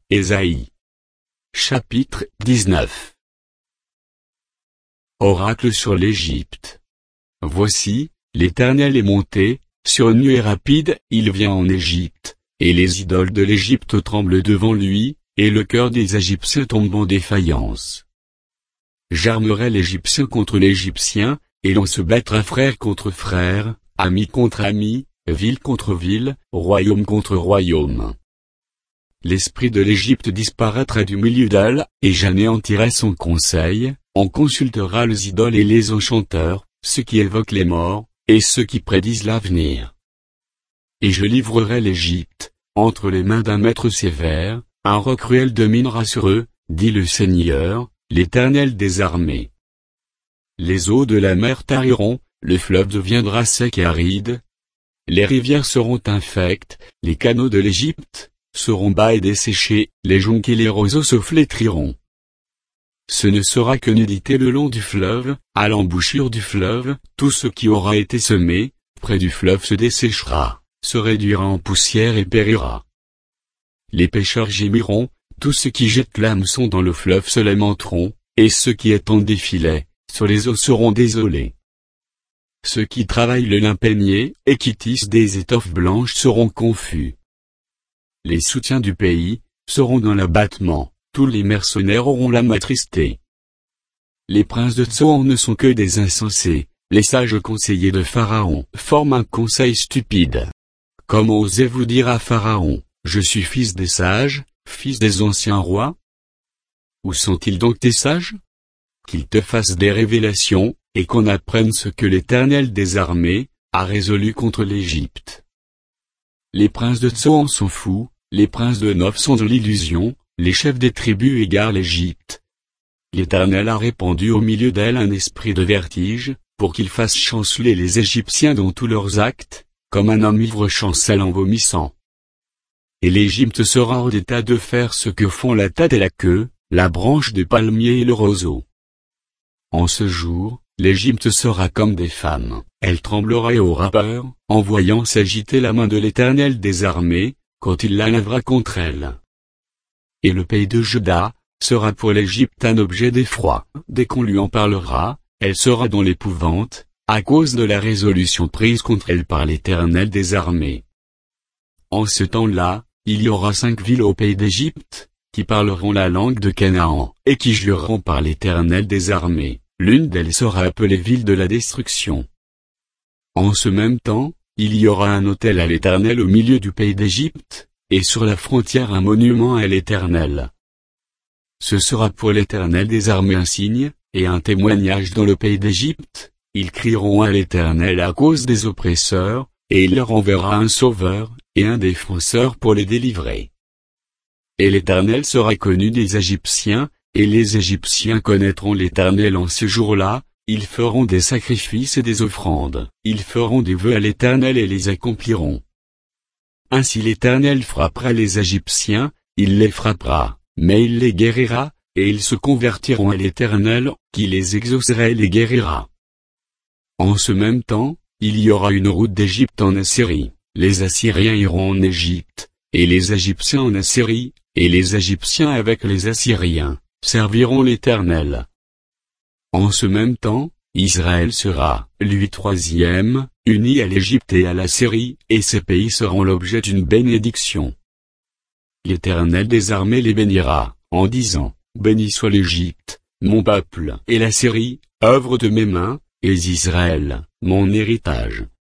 Ésaïe. Chapitre 19. Oracle sur l'Égypte. Voici, l'Éternel est monté, sur une nuée rapide, il vient en Égypte, et les idoles de l'Égypte tremblent devant lui, et le cœur des Égyptiens tombe en défaillance. J'armerai l'Égyptien contre l'Égyptien, et l'on se battra frère contre frère, ami contre ami, ville contre ville, royaume contre royaume. L'esprit de l'Égypte disparaîtra du milieu d'elle, et j'anéantirai son conseil, on consultera les idoles et les enchanteurs, ceux qui évoquent les morts, et ceux qui prédisent l'avenir. Et je livrerai l'Égypte, entre les mains d'un maître sévère, un roc cruel dominera sur eux, dit le Seigneur, l'Éternel des armées. Les eaux de la mer tariront, le fleuve deviendra sec et aride. Les rivières seront infectes, les canaux de l'Égypte seront bas et desséchés, les joncs et les roseaux se flétriront. Ce ne sera que nudité le long du fleuve, à l'embouchure du fleuve, tout ce qui aura été semé, près du fleuve se desséchera, se réduira en poussière et périra. Les pêcheurs gémiront, tous ceux qui jettent l'hameçon dans le fleuve se lamenteront, et ceux qui étendent des filets, sur les eaux seront désolés. Ceux qui travaillent le lin peigné, et qui tissent des étoffes blanches seront confus. Les soutiens du pays seront dans l'abattement, tous les mercenaires auront l'âme attristée. Les princes de Tsoan ne sont que des insensés, les sages conseillers de Pharaon forment un conseil stupide. Comment osez-vous dire à Pharaon, je suis fils des sages, fils des anciens rois? Où sont-ils donc tes sages? Qu'ils te fassent des révélations, et qu'on apprenne ce que l'Éternel des armées a résolu contre l'Égypte. Les princes de Tsoan sont fous, les princes de Noph sont de l'illusion, les chefs des tribus égarent l'Égypte. L'Éternel a répandu au milieu d'elle un esprit de vertige, pour qu'il fasse chanceler les Égyptiens dans tous leurs actes, comme un homme ivre chancelle en vomissant. Et l'Égypte sera hors d'état de faire ce que font la tête et la queue, la branche de palmier et le roseau. En ce jour, l'Égypte sera comme des femmes, elle tremblera et aura peur, en voyant s'agiter la main de l'Éternel des armées, quand il la lèvera contre elle. Et le pays de Juda sera pour l'Égypte un objet d'effroi, dès qu'on lui en parlera, elle sera dans l'épouvante, à cause de la résolution prise contre elle par l'Éternel des armées. En ce temps-là, il y aura 5 villes au pays d'Égypte, qui parleront la langue de Canaan, et qui jureront par l'Éternel des armées. L'une d'elles sera appelée ville de la destruction. En ce même temps, il y aura un autel à l'Éternel au milieu du pays d'Égypte, et sur la frontière un monument à l'Éternel. Ce sera pour l'Éternel des armées un signe, et un témoignage dans le pays d'Égypte, ils crieront à l'Éternel à cause des oppresseurs, et il leur enverra un sauveur, et un défenseur pour les délivrer. Et l'Éternel sera connu des Égyptiens, et les Égyptiens connaîtront l'Éternel en ce jour-là, ils feront des sacrifices et des offrandes, ils feront des vœux à l'Éternel et les accompliront. Ainsi l'Éternel frappera les Égyptiens, il les frappera, mais il les guérira, et ils se convertiront à l'Éternel, qui les exaucera et les guérira. En ce même temps, il y aura une route d'Égypte en Assyrie, les Assyriens iront en Égypte, et les Égyptiens en Assyrie, et les Égyptiens avec les Assyriens serviront l'Éternel. En ce même temps, Israël sera, lui troisième, uni à l'Égypte et à l'Assyrie, et ces pays seront l'objet d'une bénédiction. L'Éternel des armées les bénira, en disant, béni soit l'Égypte, mon peuple, et l'Assyrie, œuvre de mes mains, et Israël, mon héritage.